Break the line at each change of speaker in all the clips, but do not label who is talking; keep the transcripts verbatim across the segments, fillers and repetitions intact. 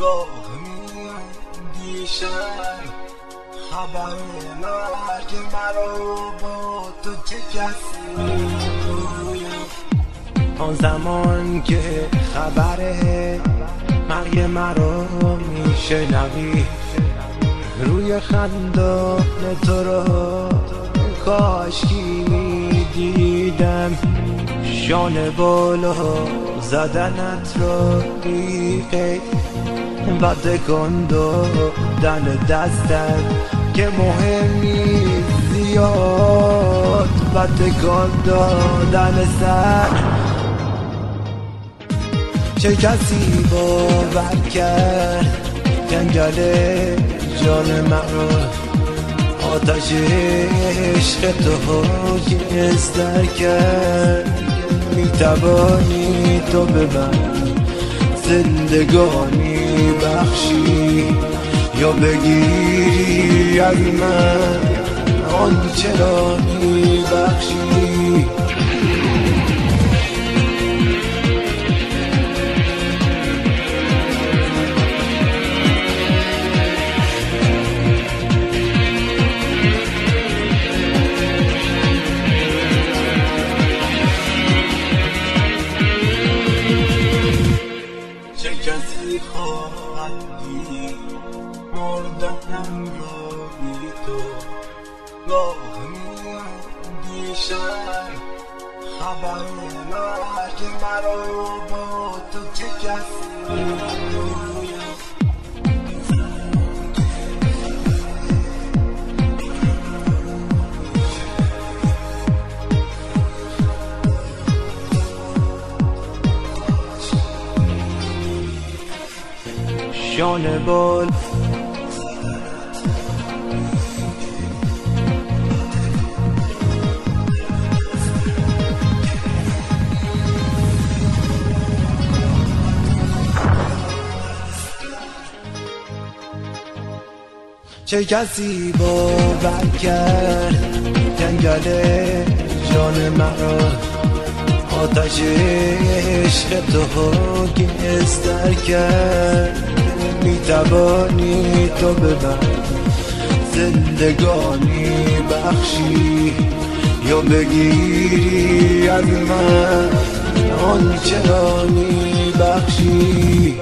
گاه میاندیشم خبر مرگ مرا با تو چه کسی میگویم. آن زمان که خبر مرگ مرا میشنوی روی خندان تو را کاشکی میدیدم. شانه بالا زدنت را بیقید و تکان دادن دستت که مهمی زیاد و تکان دادن سر. چه کسی باور کرد جنگل جان مرا آتش عشق تو گز در کرد. میتوانی تو به من زندگانی بخشی یا بگیری از من آنچه را میبخشی. چه کسی خواهد دید مردنم را بی تو. گاه میاندیشم خبر مرگ مرا با تو چه کسی میگویم. شانه بال چه کسی باور کرد جنگل جان مرا آتش عشق تو گز در کرد. میتوانی تو به من زندگانی بخشی یا بگیری از من آنچه را میبخشی.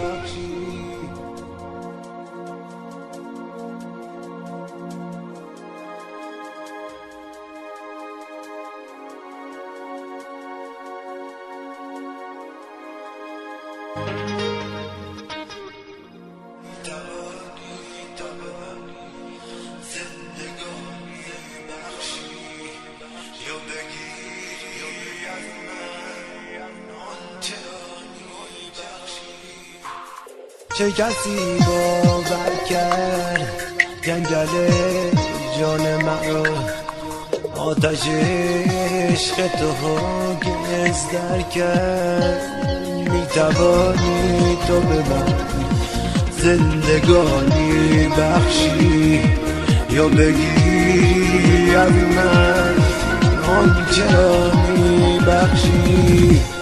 چه کسی باور کرد جنگل جان مرا آتش عشق تو گز در کرد. میتوانی تو به من زندگانی بخشی یا بگیری از من آنچه را میبخشی.